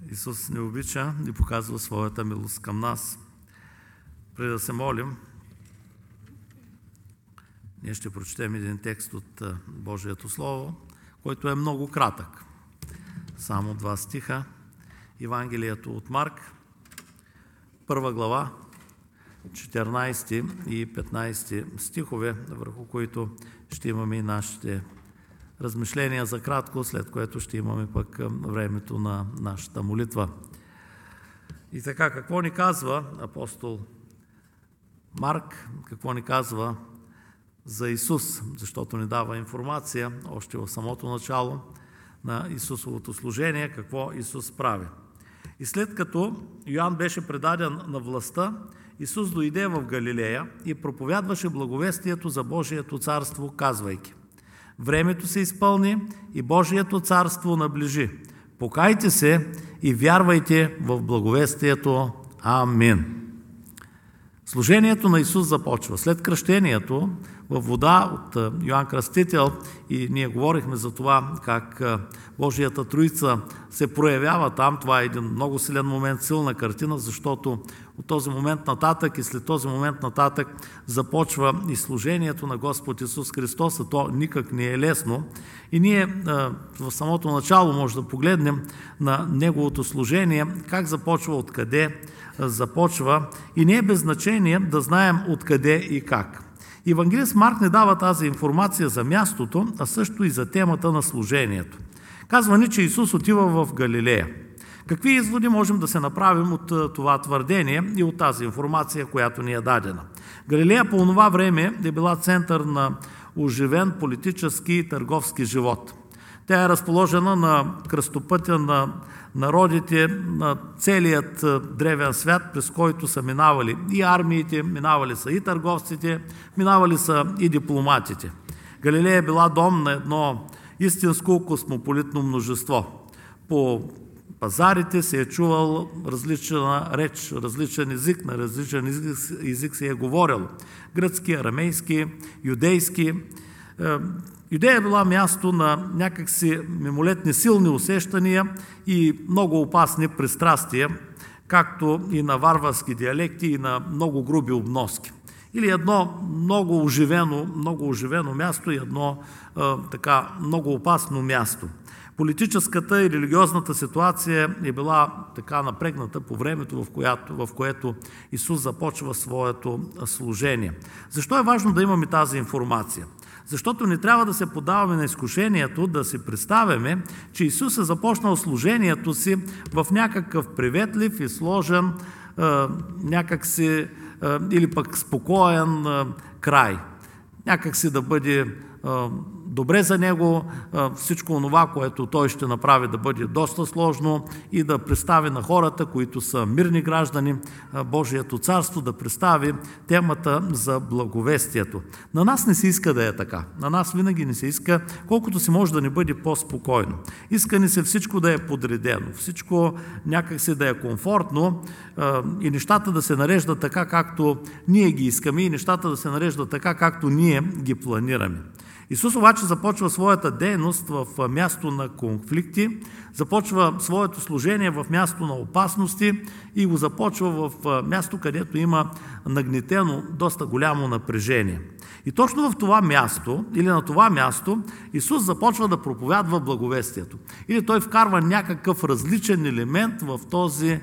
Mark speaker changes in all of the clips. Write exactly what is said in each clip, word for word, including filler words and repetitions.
Speaker 1: Исус ни обича и показва своята милост към нас. Преди да се молим, ние ще прочетем един текст от Божието Слово, който е много кратък. Само два стиха. Евангелието от Марк, първа глава, четиринайсети и петнайсети стихове, върху които ще имаме и нашите размишления за кратко, след което ще имаме пък времето на нашата молитва. И така, какво ни казва апостол Марк, какво ни казва за Исус, защото ни дава информация още в самото начало на Исусовото служение, какво Исус прави. И след като Йоан беше предаден на властта, Исус дойде в Галилея и проповядваше благовестието за Божието царство, казвайки: времето се изпълни и Божието царство наближи. Покайте се и вярвайте в благовестието. Амин. Служението на Исус започва след кръщението във вода от Йоан Кръстител и ние говорихме за това как Божията Троица се проявява там. Това е един много силен момент, силна картина, защото от този момент нататък и след този момент нататък започва и служението на Господ Исус Христос, а то никак не е лесно. И ние в самото начало може да погледнем на Неговото служение, как започва, откъде започва, и не е без значение да знаем откъде и как. Евангелист Марк не дава тази информация за мястото, а също и за темата на служението. Казва ни, че Исус отива в Галилея. Какви изводи можем да се направим от това твърдение и от тази информация, която ни е дадена? Галилея по това време е била център на оживен политически и търговски живот. Тя е разположена на кръстопътя на народите на целият древен свят, през който са минавали и армиите, минавали са и търговците, минавали са и дипломатите. Галилея е била дом на едно истинско космополитно множество. По пазарите се е чувал различна реч, различен език, на различен език, език се е говорил. Гръцки, арамейски, юдейски. Юдея е била място на някакси мимолетни силни усещания и много опасни пристрастия, както и на варварски диалекти и на много груби обноски. Или едно много оживено, много оживено място и едно е, така много опасно място. Политическата и религиозната ситуация е била така напрегната по времето, в което, в което Исус започва своето служение. Защо е важно да имаме тази информация? Защото не трябва да се подаваме на изкушението да си представяме, че Исус е започнал служението си в някакъв приветлив и сложен, е, някакси е, или пък спокоен е, край. Някакси да бъде е, добре за него, всичко това, което той ще направи, да бъде доста сложно и да представи на хората, които са мирни граждани, Божието царство, да представи темата за благовестието. На нас не се иска да е така. На нас винаги не се иска, колкото си може да ни бъде по-спокойно. Иска ни се всичко да е подредено, всичко някак си да е комфортно и нещата да се нареждат така, както ние ги искаме, и нещата да се нареждат така, както ние ги планираме. Исус обаче започва своята дейност в място на конфликти, започва своето служение в място на опасности и го започва в място, където има нагнетено доста голямо напрежение. И точно в това място, или на това място, Исус започва да проповядва благовестието. Или той вкарва някакъв различен елемент в този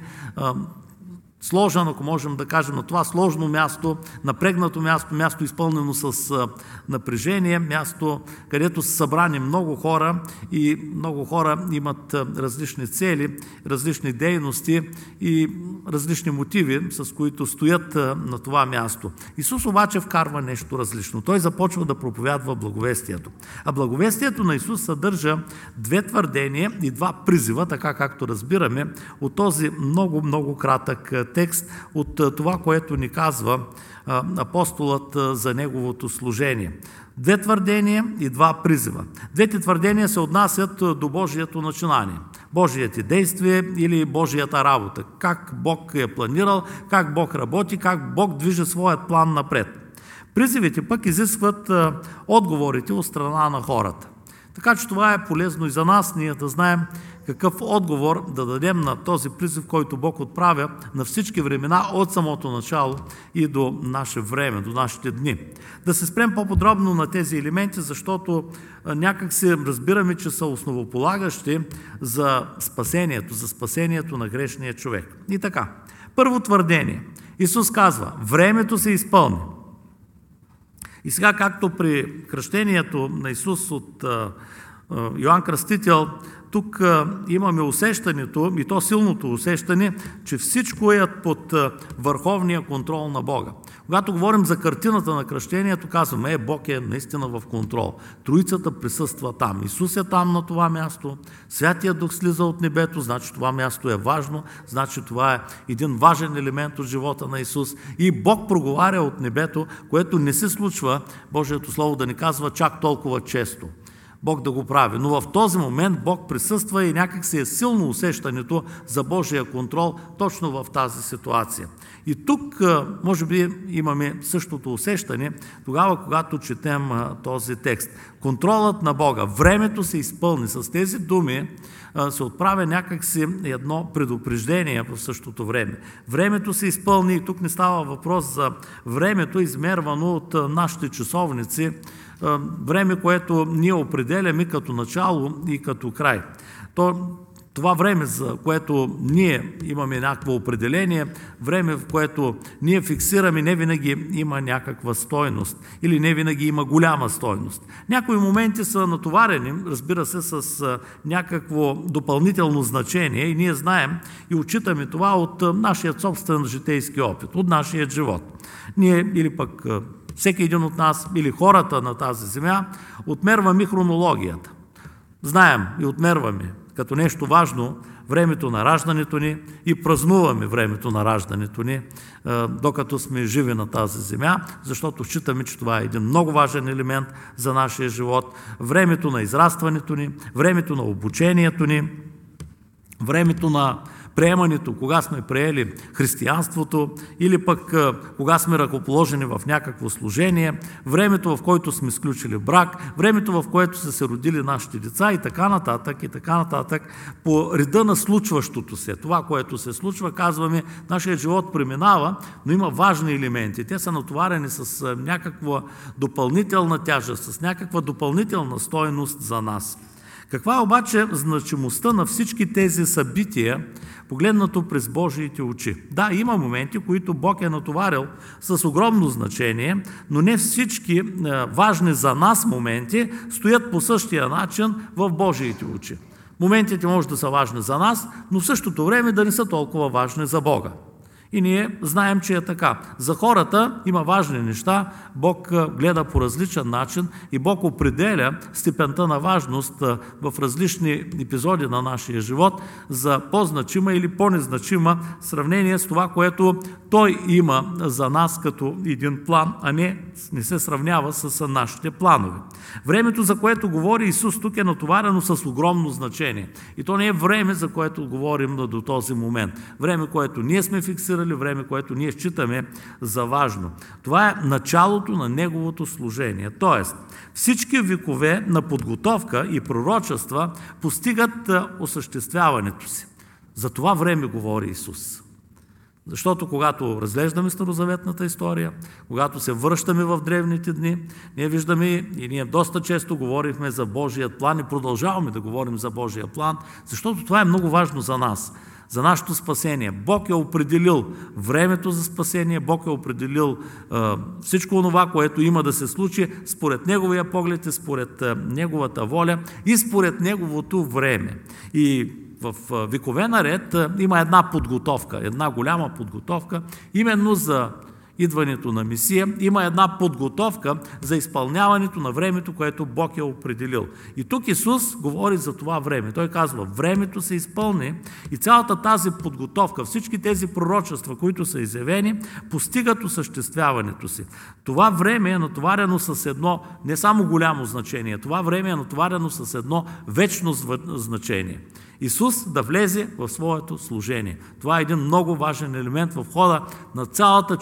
Speaker 1: сложен, ако можем да кажем, на това сложно място, напрегнато място, място изпълнено с напрежение, място, където са събрани много хора и много хора имат различни цели, различни дейности и различни мотиви, с които стоят на това място. Исус обаче вкарва нещо различно. Той започва да проповядва благовестието. А благовестието на Исус съдържа две твърдения и два призива, така както разбираме от този много-много кратък текст, от това, което ни казва апостолът за неговото служение. Две твърдения и два призива. Двете твърдения се отнасят до Божието начинание, Божиите действия или Божията работа. Как Бог е планирал, как Бог работи, как Бог движи своят план напред. Призивите пък изискват отговорите от страна на хората. Така че това е полезно и за нас, ние да знаем какъв отговор да дадем на този призив, който Бог отправя на всички времена от самото начало и до наше време, до нашите дни. Да се спрем по-подробно на тези елементи, защото някак си разбираме, че са основополагащи за спасението, за спасението на грешния човек. И така, първо твърдение. Исус казва, времето се изпълни. И сега, както при кръщението на Исус от Йоан Кръстител, тук имаме усещането, и то силното усещане, че всичко е под върховния контрол на Бога. Когато говорим за картината на кръщението, казваме, е, Бог е наистина в контрол. Троицата присъства там. Исус е там на това място, Святия Дух слиза от небето, значи това място е важно, значи това е един важен елемент от живота на Исус. И Бог проговаря от небето, което не се случва, Божието Слово да ни казва чак толкова често. Бог да го прави. Но в този момент Бог присъства и някак си е силно усещането за Божия контрол точно в тази ситуация. И тук, може би, имаме същото усещане, тогава, когато четем този текст. Контролът на Бога. Времето се изпълни. С тези думи се отправя някакси едно предупреждение в същото време. Времето се изпълни и тук не става въпрос за времето, измервано от нашите часовници, време, което ние определяме като начало и като край. То, това време, за което ние имаме някакво определение, време, в което ние фиксираме, не винаги има някаква стойност или не винаги има голяма стойност. Някои моменти са натоварени, разбира се, с някакво допълнително значение и ние знаем и отчитаме това от нашия собствен житейски опит, от нашия живот. Ние или пък всеки един от нас или хората на тази земя отмерваме хронологията. Знаем и отмерваме като нещо важно времето на раждането ни и празнуваме времето на раждането ни, докато сме живи на тази земя, защото считаме, че това е един много важен елемент за нашия живот. Времето на израстването ни, времето на обучението ни, времето на приемането, кога сме приели християнството или пък кога сме ръкоположени в някакво служение, времето, в което сме сключили брак, времето, в което са се родили нашите деца и така нататък, и така нататък. По реда на случващото се, това, което се случва, казваме, нашия живот преминава, но има важни елементи. Те са натоварени с някаква допълнителна тяжест, с някаква допълнителна стойност за нас. Каква е обаче значимостта на всички тези събития, погледнато през Божиите очи? Да, има моменти, които Бог е натоварил с огромно значение, но не всички важни за нас моменти стоят по същия начин в Божиите очи. Моментите може да са важни за нас, но в същото време да не са толкова важни за Бога. И ние знаем, че е така. За хората има важни неща, Бог гледа по различен начин и Бог определя степента на важност в различни епизоди на нашия живот за по-значима или по-незначима в сравнение с това, което Той има за нас като един план, а не, не се сравнява с нашите планове. Времето, за което говори Исус, тук е натоварено с огромно значение. И то не е време, за което говорим до този момент. Време, което ние сме фиксирали, време, което ние считаме за важно. Това е началото на Неговото служение. Тоест, всички векове на подготовка и пророчества постигат осъществяването си. За това време говори Исус. Защото когато разглеждаме старозаветната история, когато се връщаме в древните дни, ние виждаме и ние доста често говорихме за Божият план и продължаваме да говорим за Божия план, защото това е много важно за нас, за нашето спасение. Бог е определил времето за спасение, Бог е определил е, всичко това, което има да се случи според Неговия поглед и според е, Неговата воля и според Неговото време. И в векове наред има една подготовка, една голяма подготовка, именно за идването на Месия, има една подготовка за изпълняването на времето, което Бог е определил. И тук Исус говори за това време. Той казва, времето се изпълни и цялата тази подготовка, всички тези пророчества, които са изявени, постигат осъществяването си. Това време е натоварено с едно не само голямо значение, това време е натоварено с едно вечно значение. Исус да влезе в своето служение. Това е един много важен елемент в хода на цялата човешка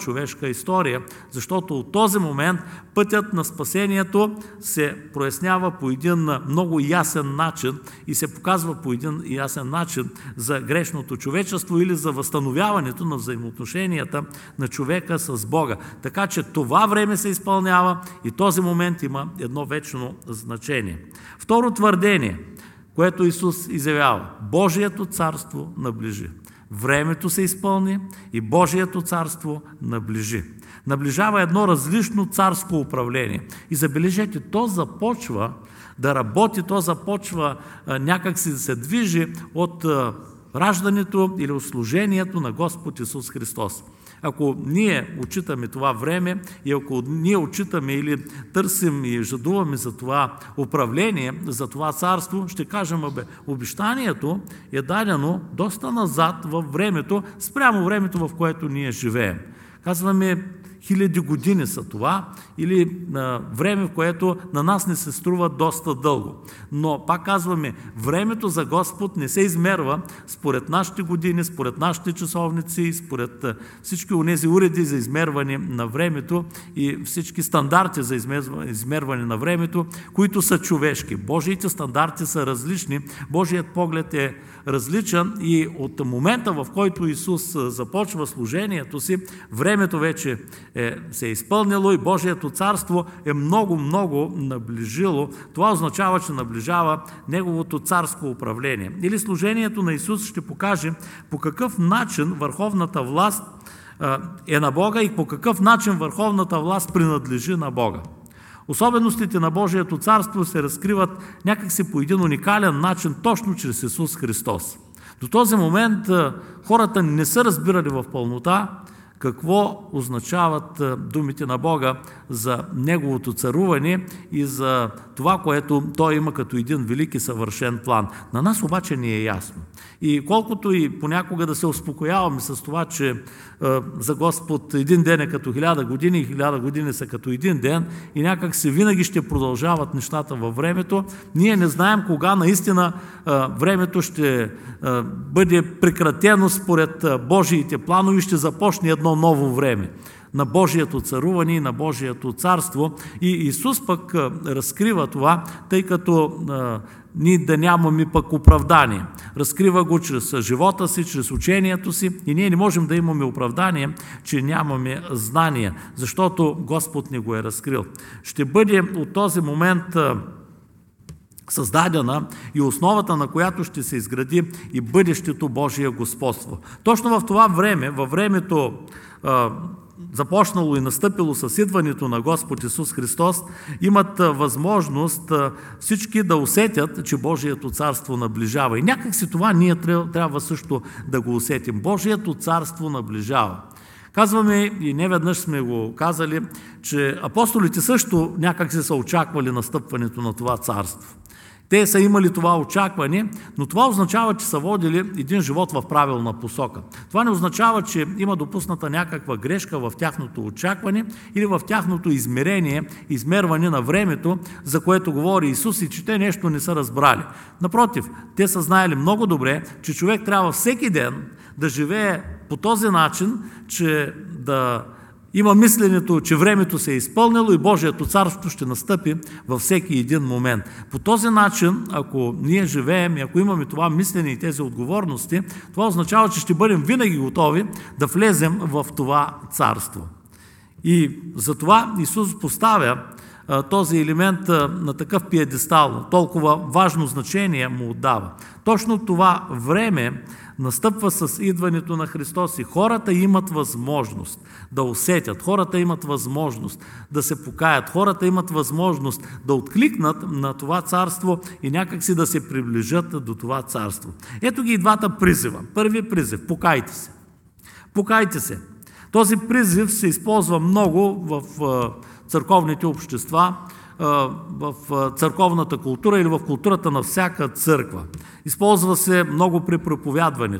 Speaker 1: човешка история, защото от този момент пътят на спасението се прояснява по един много ясен начин и се показва по един ясен начин за грешното човечество или за възстановяването на взаимоотношенията на човека с Бога. Така че това време се изпълнява и този момент има едно вечно значение. Второ твърдение, което Исус изявява: Божието царство наближи. Времето се изпълни и Божието царство наближи. Наближава едно различно царско управление. И забележете, то започва да работи, то започва а, някак си да се движи от а, раждането или от служението на Господ Исус Христос. Ако ние отчитаме това време и ако ние отчитаме или търсим и жадуваме за това управление, за това царство, ще кажем: бе, обещанието е дадено доста назад във времето, спрямо времето, в което ние живеем. Казваме, хиляди години са това, или а, време, в което на нас не се струва доста дълго. Но пак казваме, времето за Господ не се измерва според нашите години, според нашите часовници, според а, всички онези уреди за измерване на времето и всички стандарти за измерване на времето, които са човешки. Божиите стандарти са различни, Божият поглед е различен и от момента, в който Исус започва служението си, времето вече е, се е изпълнило и Божието царство е много-много наближило. Това означава, че наближава Неговото царско управление. Или служението на Исус ще покаже по какъв начин върховната власт е на Бога и по какъв начин върховната власт принадлежи на Бога. Особеностите на Божието царство се разкриват някакси по един уникален начин, точно чрез Исус Христос. До този момент хората не са разбирали в пълнота какво означават думите на Бога за Неговото царуване и за това, което Той има като един велик и съвършен план. На нас обаче не е ясно. И колкото и понякога да се успокояваме с това, че е, за Господ един ден е като хиляда години и хиляда години са като един ден и някак се винаги ще продължават нещата във времето, ние не знаем кога наистина е, времето ще е, бъде прекратено според Божиите планове и ще започне едно ново време на Божието царуване и на Божието царство. И Исус пък разкрива това, тъй като а, ние да нямаме пък оправдание. Разкрива го чрез живота си, чрез учението си и ние не можем да имаме оправдание, че нямаме знания, защото Господ ни го е разкрил. Ще бъде от този момент а, създадена и основата, на която ще се изгради и бъдещето Божие господство. Точно в това време, във времето а, започнало и настъпило със идването на Господ Исус Христос, имат възможност всички да усетят, че Божието царство наближава. И някак си това ние трябва също да го усетим. Божието царство наближава. Казваме, и неведнъж сме го казали, че апостолите също някак си са очаквали настъпването на това царство. Те са имали това очакване, но това означава, че са водили един живот в правилна посока. Това не означава, че има допусната някаква грешка в тяхното очакване или в тяхното измерение, измерване на времето, за което говори Исус, и че те нещо не са разбрали. Напротив, те са знаели много добре, че човек трябва всеки ден да живее по този начин, че да има мисленето, че времето се е изпълнило и Божието царство ще настъпи във всеки един момент. По този начин, ако ние живеем и ако имаме това мислене и тези отговорности, това означава, че ще бъдем винаги готови да влезем в това царство. И затова Исус поставя а, този елемент а, на такъв пиедестал, толкова важно значение му отдава. Точно това време настъпва с идването на Христос и хората имат възможност да усетят, хората имат възможност да се покаят, хората имат възможност да откликнат на това царство и някакси да се приближат до това царство. Ето ги и двата призива. Първи призив – покайте се. Покайте се. Този призив се използва много в църковните общества, в църковната култура или в културата на всяка църква. Използва се много при проповядването.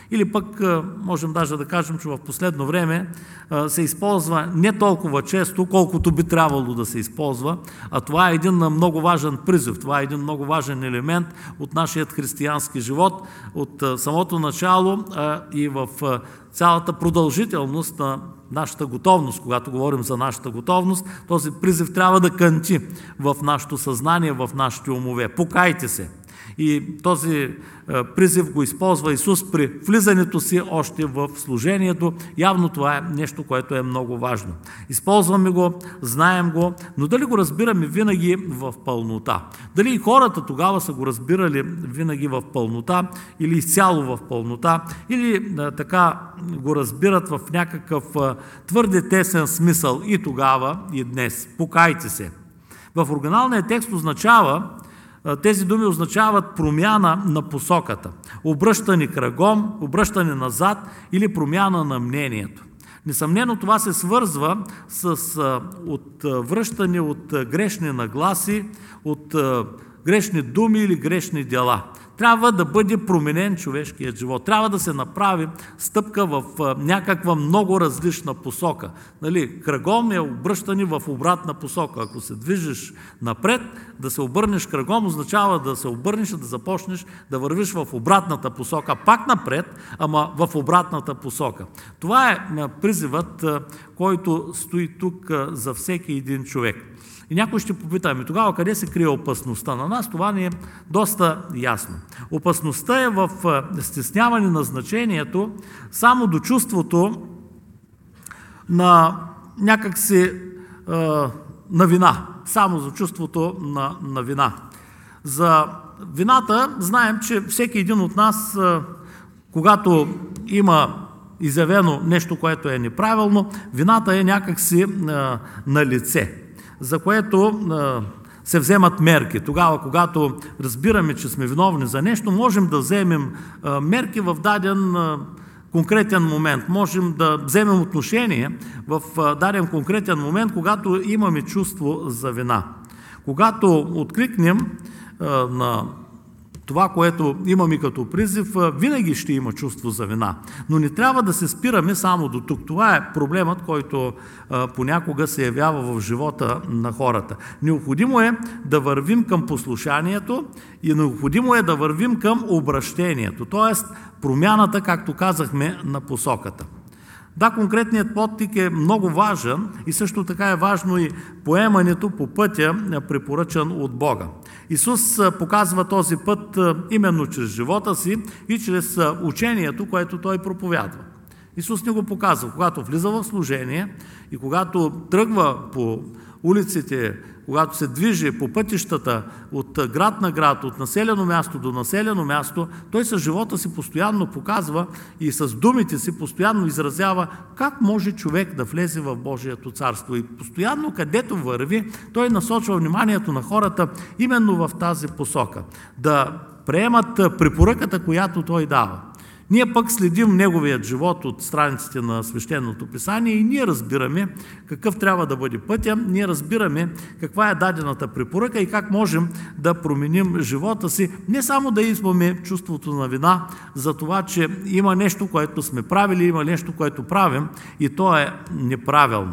Speaker 1: Или пък можем даже да кажем, че в последно време се използва не толкова често, колкото би трябвало да се използва, а това е един много важен призив, това е един много важен елемент от нашия християнски живот, от самото начало и в цялата продължителност на нашата готовност. Когато говорим за нашата готовност, този призив трябва да кънти в нашето съзнание, в нашите умове. Покайте се! И този призив го използва Исус при влизането си още в служението. Явно това е нещо, което е много важно. Използваме го, знаем го, но дали го разбираме винаги в пълнота? Дали и хората тогава са го разбирали винаги в пълнота или изцяло в пълнота, или а, така го разбират в някакъв а, твърде тесен смисъл и тогава, и днес? Покайте се! В оригиналния текст означава Тези думи означават промяна на посоката, обръщане кръгом, обръщане назад или промяна на мнението. Несъмнено това се свързва с отвръщане от грешни нагласи, от грешни думи или грешни дела. Трябва да бъде променен човешкият живот. Трябва да се направи стъпка в някаква много различна посока. Нали, кръгом е обръщане в обратна посока. Ако се движиш напред, да се обърнеш кръгом означава да се обърнеш и да започнеш да вървиш в обратната посока. Пак напред, ама в обратната посока. Това е призивът, който стои тук за всеки един човек. И някой ще попита, ами тогава къде се крие опасността? На нас това ни е доста ясно. Опасността е в стесняване на значението само до чувството на някакси на вина. Само за чувството на, на вина. За вината знаем, че всеки един от нас, когато има изявено нещо, което е неправилно, вината е някакси на лице, за което а, се вземат мерки. Тогава, когато разбираме, че сме виновни за нещо, можем да вземем а, мерки в даден а, конкретен момент. Можем да вземем отношение в а, даден конкретен момент, когато имаме чувство за вина. Когато откликнем а, на това, което имаме като призив, винаги ще има чувство за вина. Но не трябва да се спираме само до тук. Това е проблемът, който а, понякога се явява в живота на хората. Необходимо е да вървим към послушанието и необходимо е да вървим към обращението, т.е. промяната, както казахме, на посоката. Да, конкретният подтик е много важен и също така е важно и поемането по пътя, препоръчан от Бога. Исус показва този път именно чрез живота си и чрез учението, което Той проповядва. Исус ни го показва, когато влиза в служение и когато тръгва по улиците, когато се движи по пътищата от град на град, от населено място до населено място, той с живота си постоянно показва и с думите си постоянно изразява как може човек да влезе в Божието царство. И постоянно, където върви, той насочва вниманието на хората именно в тази посока. Да приемат препоръката, която той дава. Ние пък следим неговият живот от страниците на Свещеното писание и ние разбираме какъв трябва да бъде пътя, ние разбираме каква е дадената препоръка и как можем да променим живота си, не само да имаме чувството на вина за това, че има нещо, което сме правили, има нещо, което правим и то е неправилно.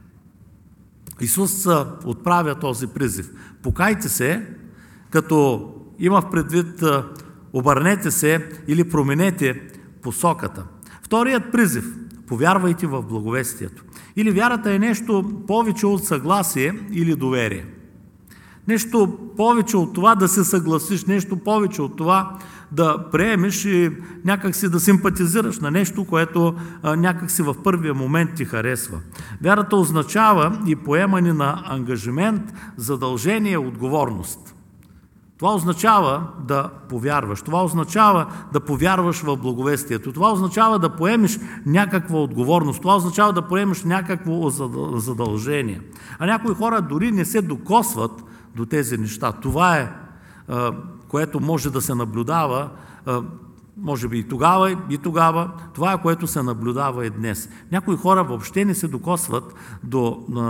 Speaker 1: Исус отправя този призив. Покайте се, като има в предвид обърнете се или променете посоката. Вторият призив – повярвайте в благовестието. Или вярата е нещо повече от съгласие или доверие. Нещо повече от това да се съгласиш, нещо повече от това да приемеш и някакси да симпатизираш на нещо, което а, някакси в първия момент ти харесва. Вярата означава и поемане на ангажимент, задължение, отговорност. Това означава да повярваш. Това означава да повярваш в благовестието. Това означава да поемеш някаква отговорност. Това означава да поемеш някакво задължение. А някои хора дори не се докосват до тези неща. Това е, което може да се наблюдава, може би и тогава, и тогава. Това е, което се наблюдава и днес. Някои хора въобще не се докосват до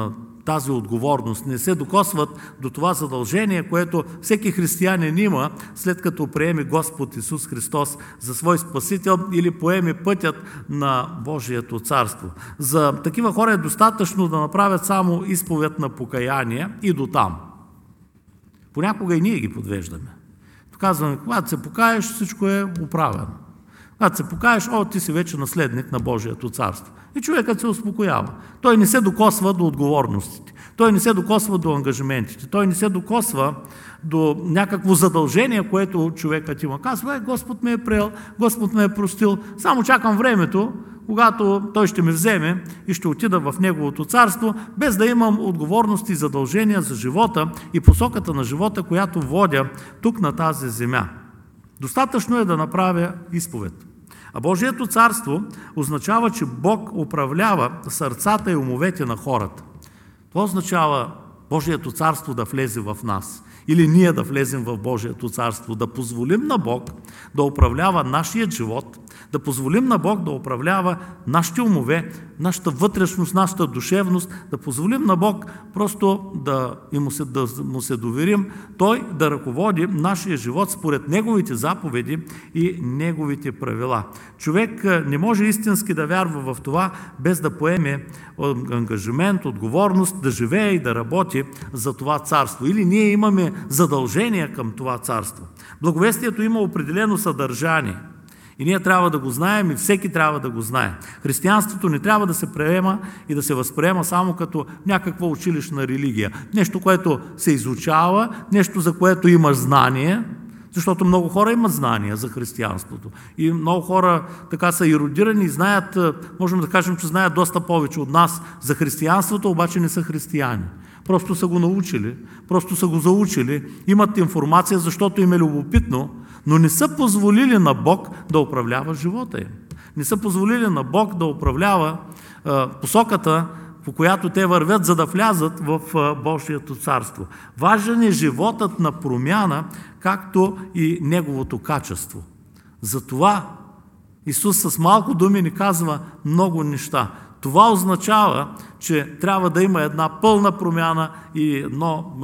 Speaker 1: тази отговорност, не се докосват до това задължение, което всеки християнин има, след като приеме Господ Исус Христос за свой Спасител или поеме пътят на Божието царство. За такива хора е достатъчно да направят само изповед на покаяние и дотам. Понякога и ние ги подвеждаме. Казваме, когато се покаеш, всичко е оправено. Когато се покаеш, о, ти си вече наследник на Божието царство. И човекът се успокоява. Той не се докосва до отговорностите. Той не се докосва до ангажиментите. Той не се докосва до някакво задължение, което човекът има. Казва, е, Господ ме е приел, Господ ме е простил. Само чакам времето, когато Той ще ме вземе и ще отида в Неговото царство, без да имам отговорности и задължения за живота и посоката на живота, която водя тук на тази земя. Достатъчно е да направя изповед. А Божието царство означава, че Бог управлява сърцата и умовете на хората. Това означава Божието царство да влезе в нас. Или ние да влезем в Божието царство, да позволим на Бог да управлява нашия живот, да позволим на Бог да управлява нашите умове, нашата вътрешност, нашата душевност, да позволим на Бог просто да му се, да му се доверим, Той да ръководи нашия живот според Неговите заповеди и Неговите правила. Човек не може истински да вярва в това, без да поеме ангажимент, отговорност, да живее и да работи за това царство. Или ние имаме задължения към това царство. Благовестието има определено съдържание. И ние трябва да го знаем и всеки трябва да го знае. Християнството не трябва да се приема и да се възприема само като някаква училищна религия. Нещо, което се изучава, нещо, за което имаш знание, защото много хора имат знания за християнството. И много хора така са ерудирани и знаят, можем да кажем, че знаят доста повече от нас за християнството, обаче не са християни. Просто са го научили, просто са го заучили, имат информация, защото им е любопитно, но не са позволили на Бог да управлява живота им. Не са позволили на Бог да управлява а, посоката, по която те вървят, за да влязат в а, Божието царство. Важен е животът на промяна, както и неговото качество. Затова Исус с малко думи ни казва много неща. Това означава, че трябва да има една пълна промяна и едно,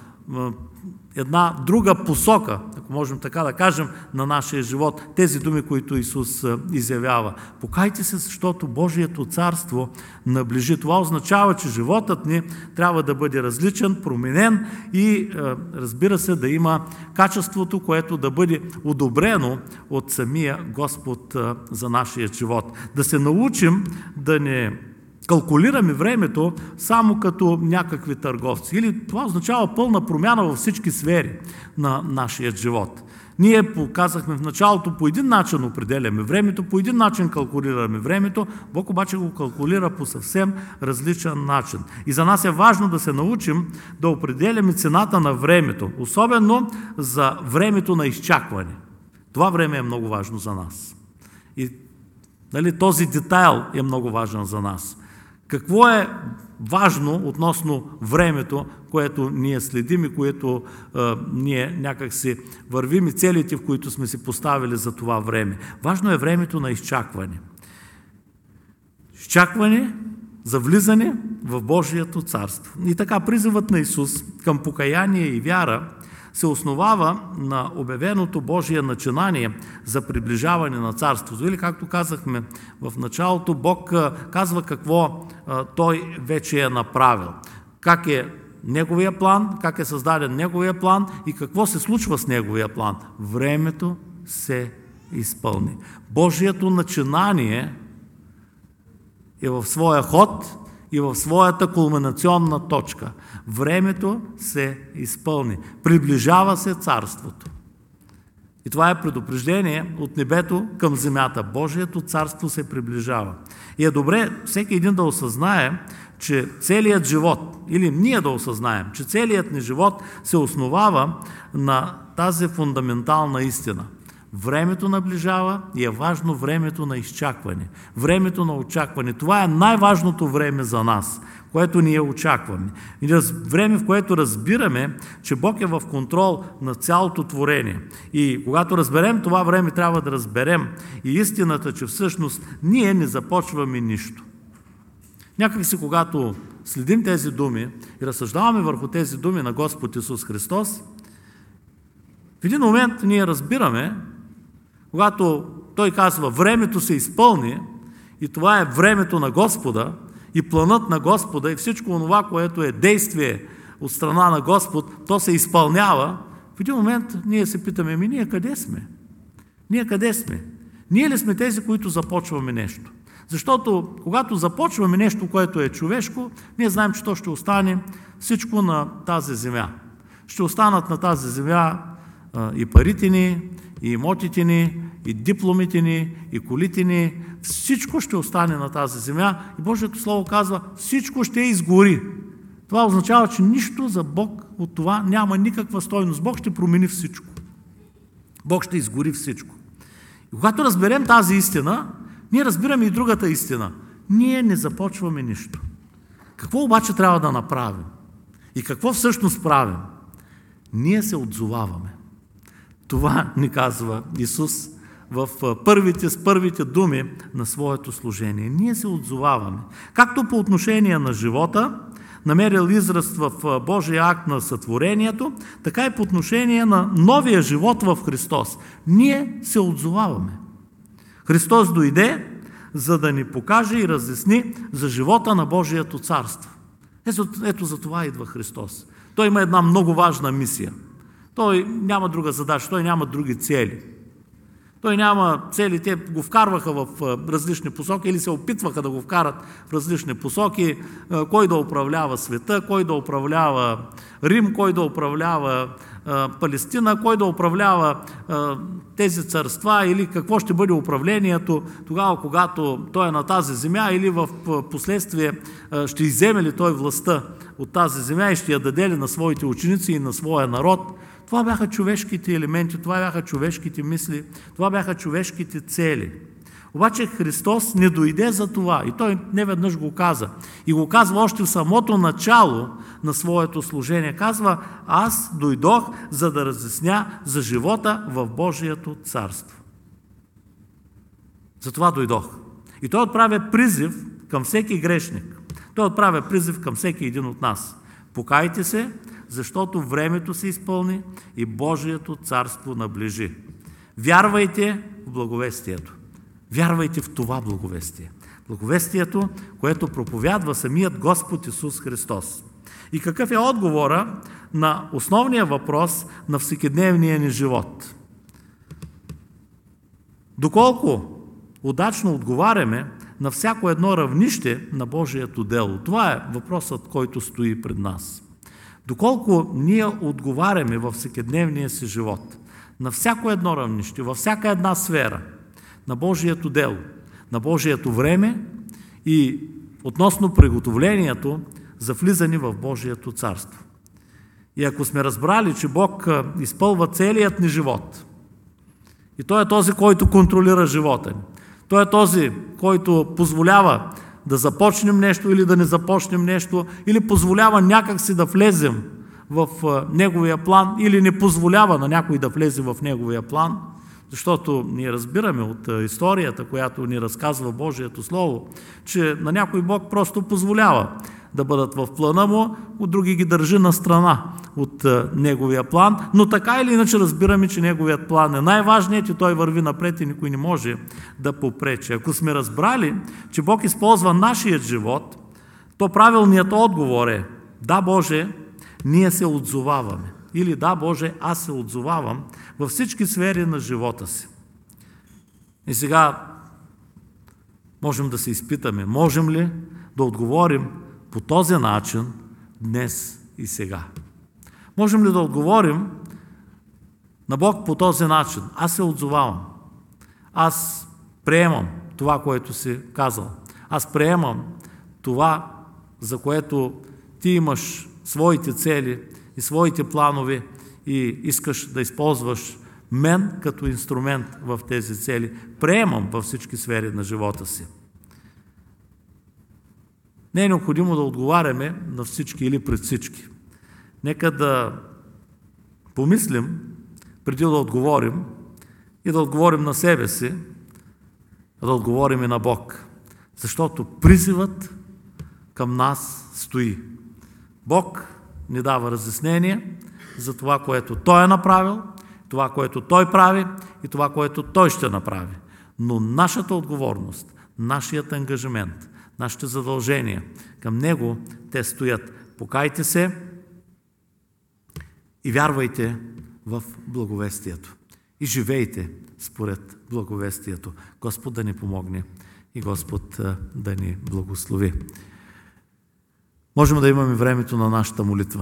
Speaker 1: една друга посока, ако можем така да кажем, на нашия живот. Тези думи, които Исус изявява. Покайте се, защото Божието царство наближи. Това означава, че животът ни трябва да бъде различен, променен и, разбира се, да има качеството, което да бъде одобрено от самия Господ за нашия живот. Да се научим да не калкулираме времето само като някакви търговци. Или това означава пълна промяна във всички сфери на нашия живот. Ние показахме в началото, по един начин определяме времето, по един начин калкулираме времето, Бог обаче го калкулира по съвсем различен начин. И за нас е важно да се научим да определяме цената на времето, особено за времето на изчакване. Това време е много важно за нас. И нали, този детайл е много важен за нас. Какво е важно относно времето, което ние следим и което а, ние някак си вървим и целите, в които сме си поставили за това време? Важно е времето на изчакване. Изчакване за влизане в Божието царство. И така призивът на Исус към покаяние и вяра се основава на обявеното Божие начинание за приближаване на царството. Или, както казахме в началото, Бог казва какво Той вече е направил. Как е Неговия план, как е създаден Неговия план и какво се случва с Неговия план. Времето се изпълни. Божието начинание е в своя ход и в своята кулминационна точка. Времето се изпълни. Приближава се царството. И това е предупреждение от небето към земята. Божието царство се приближава. И е добре всеки един да осъзнае, че целият живот, или ние да осъзнаем, че целият ни живот се основава на тази фундаментална истина. Времето наближава и е важно времето на изчакване. Времето на очакване. Това е най-важното време за нас, което ние очакваме. И време, в което разбираме, че Бог е в контрол на цялото творение. И когато разберем това време, трябва да разберем и истината, че всъщност ние не започваме нищо. Някак си, когато следим тези думи и разсъждаваме върху тези думи на Господ Исус Христос, в един момент ние разбираме, когато Той казва, времето се изпълни и това е времето на Господа и планът на Господа и всичко това, което е действие от страна на Господ, то се изпълнява. В един момент ние се питаме, ми ние къде сме? Ние къде сме? Ние ли сме тези, които започваме нещо? Защото когато започваме нещо, което е човешко, ние знаем, че то ще остане всичко на тази земя. Ще останат на тази земя а, и парите ни, и имотите ни, и дипломите ни, и колите ни. Всичко ще остане на тази земя. И Божието Слово казва, всичко ще изгори. Това означава, че нищо за Бог от това няма никаква стойност. Бог ще промени всичко. Бог ще изгори всичко. И когато разберем тази истина, ние разбираме и другата истина. Ние не започваме нищо. Какво обаче трябва да направим? И какво всъщност правим? Ние се отзоваваме. Това ни казва Исус в първите, с първите думи на своето служение. Ние се отзоваваме. Както по отношение на живота, намерил израз в Божия акт на сътворението, така и по отношение на новия живот в Христос. Ние се отзоваваме. Христос дойде, за да ни покаже и разясни за живота на Божието царство. Ето, ето за това идва Христос. Той има една много важна мисия. Той няма друга задача, той няма други цели. Той няма цели, те го вкарваха в различни посоки или се опитваха да го вкарат в различни посоки. Кой да управлява света, кой да управлява Рим, кой да управлява Палестина, кой да управлява тези царства или какво ще бъде управлението тогава, когато той е на тази земя или в последствие ще изземе ли той властта от тази земя и ще я даде ли на своите ученици и на своя народ. Това бяха човешките елементи, това бяха човешките мисли, това бяха човешките цели. Обаче Христос не дойде за това и Той неведнъж го каза. И го казва още в самото начало на своето служение. Казва, аз дойдох, за да разясня за живота в Божието царство. Затова дойдох. И Той отправя призив към всеки грешник. Той отправя призив към всеки един от нас. Покайте се, защото времето се изпълни и Божието царство наближи. Вярвайте в благовестието. Вярвайте в това благовестие. Благовестието, което проповядва самият Господ Исус Христос. И какъв е отговора на основния въпрос на всекидневния ни живот? Доколко удачно отговаряме на всяко едно равнище на Божието дело? Това е въпросът, който стои пред нас. Доколко ние отговаряме във всекидневния си живот, на всяко едно равнище, във всяка една сфера, на Божието дело, на Божието време и относно приготовлението за влизане в Божието царство. И ако сме разбрали, че Бог изпълва целият ни живот, и Той е този, който контролира живота ни, Той е този, който позволява да започнем нещо или да не започнем нещо, или позволява някак си да влезем в Неговия план, или не позволява на някой да влезе в Неговия план, защото ние разбираме от историята, която ни разказва Божието Слово, че на някой Бог просто позволява да бъдат в плана му, от други ги държи на страна от Неговия план, но така или иначе разбираме, че Неговият план е най-важният и той върви напред и никой не може да попречи. Ако сме разбрали, че Бог използва нашият живот, то правилният отговор е: да, Боже, ние се отзоваваме. Или да, Боже, аз се отзовавам във всички сфери на живота си. И сега можем да се изпитаме, можем ли да отговорим по този начин днес и сега? Можем ли да отговорим на Бог по този начин? Аз се отзовавам. Аз приемам това, което си казал. Аз приемам това, за което ти имаш своите цели и своите планове и искаш да използваш мен като инструмент в тези цели. Приемам във всички сфери на живота си. Не е необходимо да отговаряме на всички или пред всички. Нека да помислим преди да отговорим и да отговорим на себе си, да отговорим и на Бог. Защото призивът към нас стои. Бог ни дава разяснение за това, което Той е направил, това, което Той прави и това, което Той ще направи. Но нашата отговорност, нашият ангажимент, нашите задължения към Него, те стоят. Покайте се и вярвайте в благовестието. И живейте според благовестието. Господ да ни помогне и Господ да ни благослови. Можем да имаме времето на нашата молитва.